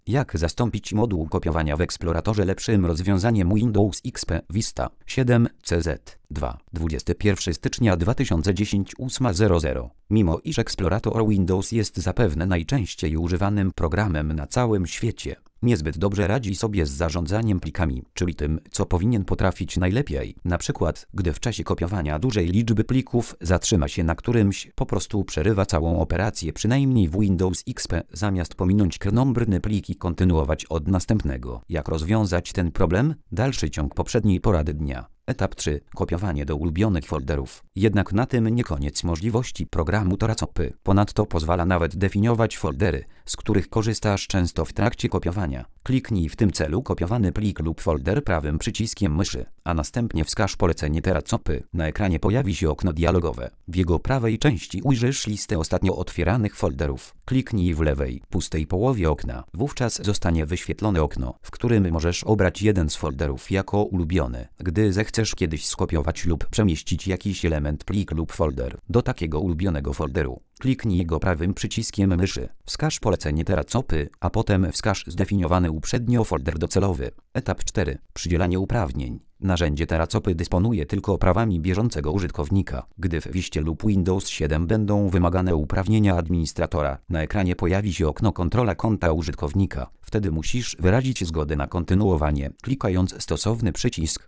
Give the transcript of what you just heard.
Jak zastąpić moduł kopiowania w Exploratorze lepszym rozwiązaniem Windows XP Vista 7 CZ 2 21 stycznia 2010 8:00. Mimo iż Explorator Windows jest zapewne najczęściej używanym programem na całym świecie, niezbyt dobrze radzi sobie z zarządzaniem plikami, czyli tym, co powinien potrafić najlepiej. Na przykład, gdy w czasie kopiowania dużej liczby plików zatrzyma się na którymś, po prostu przerywa całą operację, przynajmniej w Windows XP, zamiast pominąć krnąbrny plik i kontynuować od następnego. Jak rozwiązać ten problem? Dalszy ciąg poprzedniej porady dnia. Etap 3. Kopiowanie do ulubionych folderów. Jednak na tym nie koniec możliwości programu Toracopy. Ponadto pozwala nawet definiować foldery, z których korzystasz często w trakcie kopiowania. Kliknij w tym celu kopiowany plik lub folder prawym przyciskiem myszy, a następnie wskaż polecenie Toracopy. Na ekranie pojawi się okno dialogowe. W jego prawej części ujrzysz listę ostatnio otwieranych folderów. Kliknij w lewej, pustej połowie okna. Wówczas zostanie wyświetlone okno, w którym możesz obrać jeden z folderów jako ulubiony. Gdy zechcesz kiedyś skopiować lub przemieścić jakiś element, plik lub folder do takiego ulubionego folderu, kliknij go prawym przyciskiem myszy. Wskaż polecenie Toracopy, a potem wskaż zdefiniowany uprzednio folder docelowy. Etap 4. Przydzielanie uprawnień. Narzędzie Toracopy dysponuje tylko prawami bieżącego użytkownika. Gdy w Wiście lub Windows 7 będą wymagane uprawnienia administratora, na ekranie pojawi się okno Kontrola konta użytkownika. Wtedy musisz wyrazić zgodę na kontynuowanie, klikając stosowny przycisk.